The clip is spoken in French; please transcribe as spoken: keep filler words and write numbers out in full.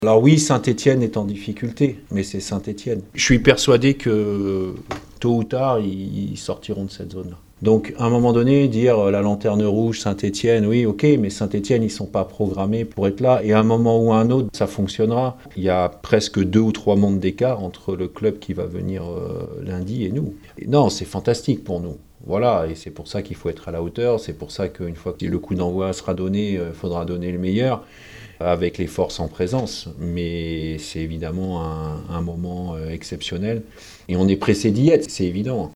Alors oui, Saint-Étienne est en difficulté, mais c'est Saint-Étienne. Je suis persuadé que tôt ou tard, ils sortiront de cette zone-là. Donc, à un moment donné, dire euh, la lanterne rouge, Saint-Étienne, oui, ok, mais Saint-Étienne, ils ne sont pas programmés pour être là. Et à un moment ou à un autre, ça fonctionnera. Il y a presque deux ou trois mondes d'écart entre le club qui va venir euh, lundi et nous. Et non, c'est fantastique pour nous. Voilà, et c'est pour ça qu'il faut être à la hauteur. C'est pour ça qu'une fois que le coup d'envoi sera donné, il euh, faudra donner le meilleur avec les forces en présence. Mais c'est évidemment un, un moment euh, exceptionnel. Et on est pressé d'y être, c'est évident.